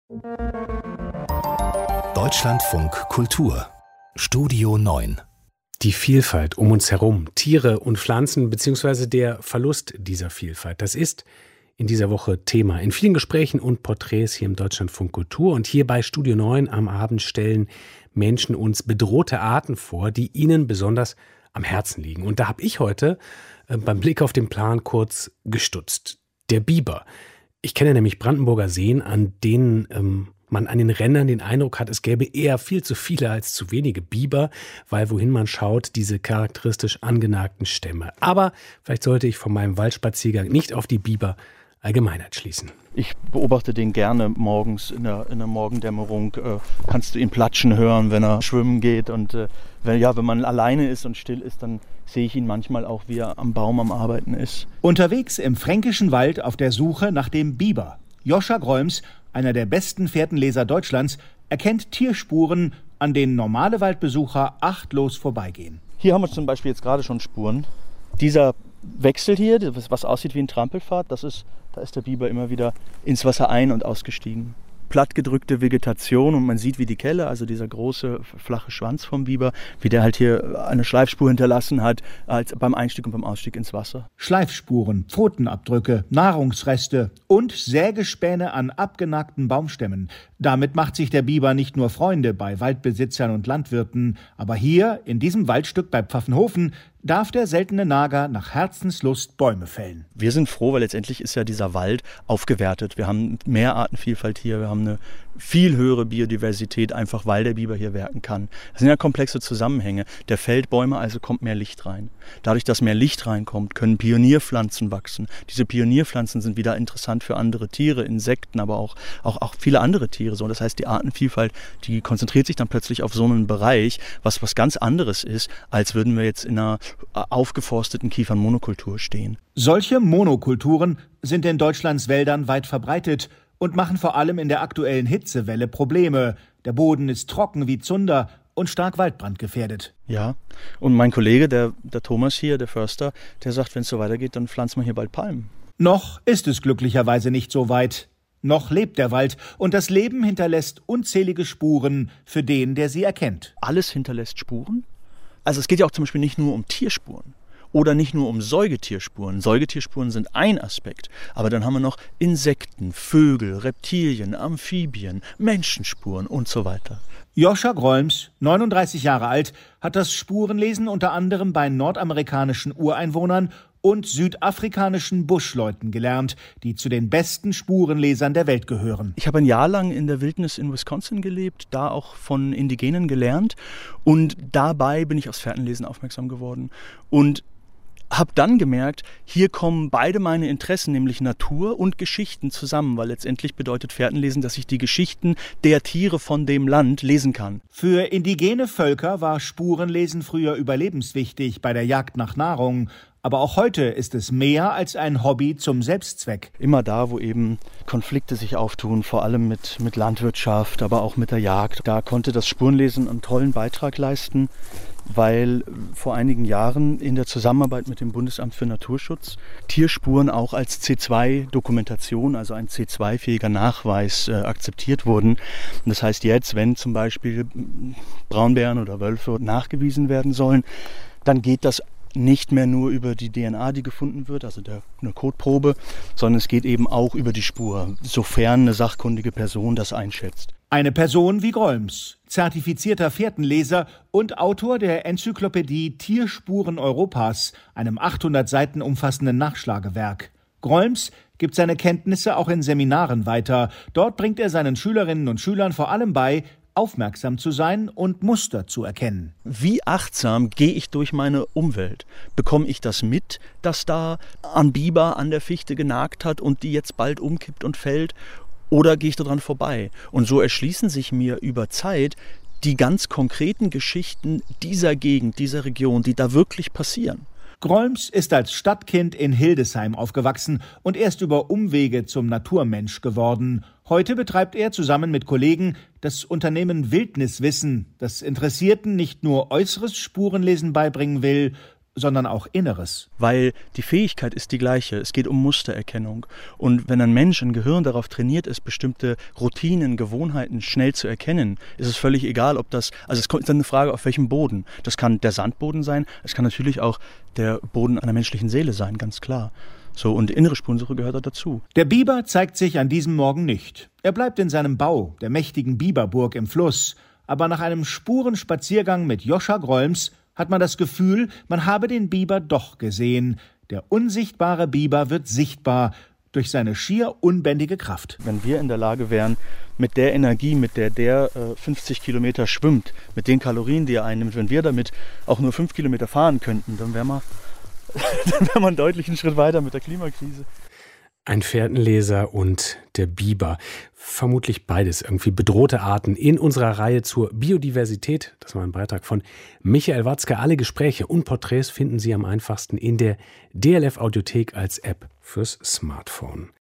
Deutschlandfunk Kultur Studio 9. Die Vielfalt um uns herum, Tiere und Pflanzen bzw. der Verlust dieser Vielfalt, das ist in dieser Woche Thema in vielen Gesprächen und Porträts hier im Deutschlandfunk Kultur. Und hier bei Studio 9 am Abend stellen Menschen uns bedrohte Arten vor, die ihnen besonders am Herzen liegen. Und da habe ich heute beim Blick auf den Plan kurz gestutzt. Der Biber. Ich kenne nämlich Brandenburger Seen, an denen man an den Rändern den Eindruck hat, es gäbe eher viel zu viele als zu wenige Biber, weil wohin man schaut, diese charakteristisch angenagten Stämme. Aber vielleicht sollte ich von meinem Waldspaziergang nicht auf die Biber Allgemeinheit schließen. Ich beobachte den gerne morgens in der Morgendämmerung. Kannst du ihn platschen hören, wenn er schwimmen geht. Und wenn man alleine ist und still ist, dann sehe ich ihn manchmal auch, wie er am Baum am Arbeiten ist. Unterwegs im Fränkischen Wald auf der Suche nach dem Biber. Joscha Grolms, einer der besten Fährtenleser Deutschlands, erkennt Tierspuren, an denen normale Waldbesucher achtlos vorbeigehen. Hier haben wir zum Beispiel jetzt gerade schon Spuren. Dieser Wechsel hier, was aussieht wie ein Trampelpfad, da ist der Biber immer wieder ins Wasser ein- und ausgestiegen. Plattgedrückte Vegetation und man sieht, wie die Kelle, also dieser große flache Schwanz vom Biber, wie der halt hier eine Schleifspur hinterlassen hat, als beim Einstieg und beim Ausstieg ins Wasser. Schleifspuren, Pfotenabdrücke, Nahrungsreste und Sägespäne an abgenagten Baumstämmen. Damit macht sich der Biber nicht nur Freunde bei Waldbesitzern und Landwirten, aber hier, in diesem Waldstück bei Pfaffenhofen, darf der seltene Nager nach Herzenslust Bäume fällen. Wir sind froh, weil letztendlich ist ja dieser Wald aufgewertet. Wir haben mehr Artenvielfalt hier, wir haben eine viel höhere Biodiversität, einfach weil der Biber hier werken kann. Das sind ja komplexe Zusammenhänge. Der fällt Bäume, also kommt mehr Licht rein. Dadurch, dass mehr Licht reinkommt, können Pionierpflanzen wachsen. Diese Pionierpflanzen sind wieder interessant für andere Tiere, Insekten, aber auch viele andere Tiere. So, das heißt, die Artenvielfalt, die konzentriert sich dann plötzlich auf so einen Bereich, was ganz anderes ist, als würden wir jetzt in einer aufgeforsteten Kiefernmonokultur stehen. Solche Monokulturen sind in Deutschlands Wäldern weit verbreitet und machen vor allem in der aktuellen Hitzewelle Probleme. Der Boden ist trocken wie Zunder und stark waldbrandgefährdet. Ja, und mein Kollege, der Thomas hier, der Förster, der sagt, wenn es so weitergeht, dann pflanzt man hier bald Palmen. Noch ist es glücklicherweise nicht so weit. Noch lebt der Wald und das Leben hinterlässt unzählige Spuren für den, der sie erkennt. Alles hinterlässt Spuren? Also es geht ja auch zum Beispiel nicht nur um Tierspuren. Oder nicht nur um Säugetierspuren. Säugetierspuren sind ein Aspekt. Aber dann haben wir noch Insekten, Vögel, Reptilien, Amphibien, Menschenspuren und so weiter. Joscha Grolms, 39 Jahre alt, hat das Spurenlesen unter anderem bei nordamerikanischen Ureinwohnern und südafrikanischen Buschleuten gelernt, die zu den besten Spurenlesern der Welt gehören. Ich habe ein Jahr lang in der Wildnis in Wisconsin gelebt, da auch von Indigenen gelernt. Und dabei bin ich aufs Fährtenlesen aufmerksam geworden. Und habe dann gemerkt, hier kommen beide meine Interessen, nämlich Natur und Geschichten zusammen, weil letztendlich bedeutet Fährtenlesen, dass ich die Geschichten der Tiere von dem Land lesen kann. Für indigene Völker war Spurenlesen früher überlebenswichtig bei der Jagd nach Nahrung. Aber auch heute ist es mehr als ein Hobby zum Selbstzweck. Immer da, wo eben Konflikte sich auftun, vor allem mit Landwirtschaft, aber auch mit der Jagd, da konnte das Spurenlesen einen tollen Beitrag leisten, weil vor einigen Jahren in der Zusammenarbeit mit dem Bundesamt für Naturschutz Tierspuren auch als C2-Dokumentation, also ein C2-fähiger Nachweis akzeptiert wurden. Und das heißt jetzt, wenn zum Beispiel Braunbären oder Wölfe nachgewiesen werden sollen, dann geht das nicht mehr nur über die DNA, die gefunden wird, also eine Kotprobe, sondern es geht eben auch über die Spur, sofern eine sachkundige Person das einschätzt. Eine Person wie Grolms, zertifizierter Fährtenleser und Autor der Enzyklopädie Tierspuren Europas, einem 800 Seiten umfassenden Nachschlagewerk. Grolms gibt seine Kenntnisse auch in Seminaren weiter. Dort bringt er seinen Schülerinnen und Schülern vor allem bei, aufmerksam zu sein und Muster zu erkennen. Wie achtsam gehe ich durch meine Umwelt? Bekomme ich das mit, dass da ein Biber an der Fichte genagt hat und die jetzt bald umkippt und fällt? Oder gehe ich daran vorbei? Und so erschließen sich mir über Zeit die ganz konkreten Geschichten dieser Gegend, dieser Region, die da wirklich passieren. Grolms ist als Stadtkind in Hildesheim aufgewachsen und erst über Umwege zum Naturmensch geworden. Heute betreibt er zusammen mit Kollegen das Unternehmen Wildniswissen, das Interessierten nicht nur äußeres Spurenlesen beibringen will, sondern auch Inneres. Weil die Fähigkeit ist die gleiche. Es geht um Mustererkennung. Und wenn ein Mensch, ein Gehirn darauf trainiert ist, bestimmte Routinen, Gewohnheiten schnell zu erkennen, ist es völlig egal, ob das, also es ist dann eine Frage, auf welchem Boden. Das kann der Sandboden sein, es kann natürlich auch der Boden einer menschlichen Seele sein, ganz klar. So, und innere Spurensuche gehört da dazu. Der Biber zeigt sich an diesem Morgen nicht. Er bleibt in seinem Bau, der mächtigen Biberburg im Fluss. Aber nach einem Spurenspaziergang mit Joscha Grolms hat man das Gefühl, man habe den Biber doch gesehen. Der unsichtbare Biber wird sichtbar durch seine schier unbändige Kraft. Wenn wir in der Lage wären, mit der Energie, mit der 50 Kilometer schwimmt, mit den Kalorien, die er einnimmt, wenn wir damit auch nur 5 Kilometer fahren könnten, dann wären wir einen deutlichen Schritt weiter mit der Klimakrise. Ein Fährtenleser und der Biber. Vermutlich beides irgendwie bedrohte Arten in unserer Reihe zur Biodiversität. Das war ein Beitrag von Michael Watzke. Alle Gespräche und Porträts finden Sie am einfachsten in der DLF Audiothek als App fürs Smartphone.